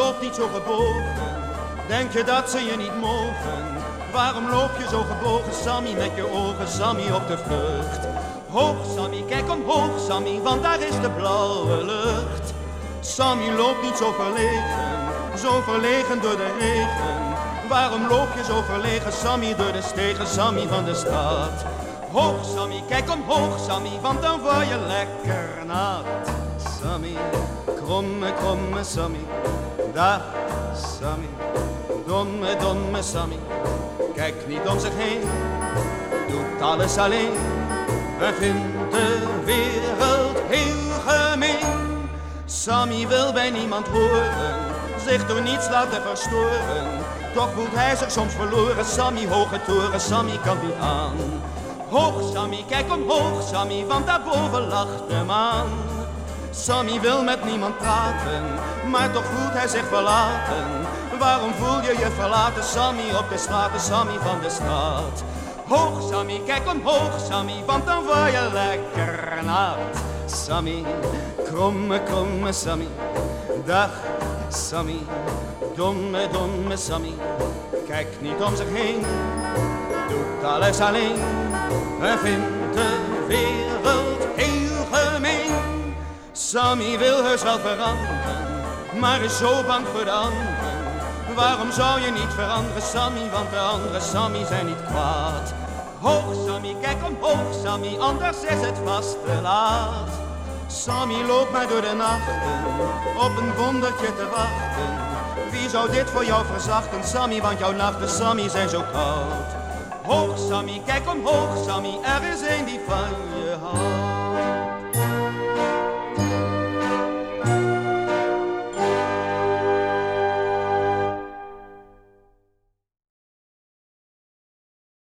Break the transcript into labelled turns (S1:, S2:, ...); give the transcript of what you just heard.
S1: loop niet zo gebogen, denk je dat ze je niet mogen? Waarom loop je zo gebogen, Sammy, met je ogen, Sammy, op de vlucht? Hoog, Sammy, kijk omhoog, Sammy, want daar is de blauwe lucht. Sammy, loop niet zo verlegen door de regen. Waarom loop je zo verlegen, Sammy, door de stegen, Sammy, van de stad? Hoog, Sammy, kijk omhoog, Sammy, want dan word je lekker nat. Sammy, kromme, kromme Sammy, dag Sammy, domme, domme Sammy. Kijk niet om zich heen, doet alles alleen en vindt de wereld heel gemeen. Sammy wil bij niemand horen, zich door niets laten verstoren. Toch voelt hij zich soms verloren, Sammy, hoge toren, Sammy kan niet aan. Hoog, Sammy, kijk omhoog, Sammy, want daarboven lacht de maan. Sammy wil met niemand praten, maar toch voelt hij zich verlaten. Waarom voel je je verlaten, Sammy, op de straten, Sammy, van de stad? Hoog, Sammy, kijk omhoog, Sammy, want dan word je lekker nat. Sammy, kromme, kromme Sammy, dag Sammy, domme, domme Sammy. Kijkt niet om zich heen, doet alles alleen en vindt de wereld heel gemeen. Sammy wil heus wel veranderen, maar is zo bang voor de anderen. Waarom zou je niet veranderen, Sammy, want de andere Sammy zijn niet kwaad. Hoog, Sammy, kijk omhoog, Sammy, anders is het vast te laat. Sammy loopt maar door de nachten, op een wondertje te wachten. Wie zou dit voor jou verzachten, Sammy, want jouw nachten, Sammy, zijn zo koud. Hoog, Sammy, kijk omhoog, Sammy, er is een die van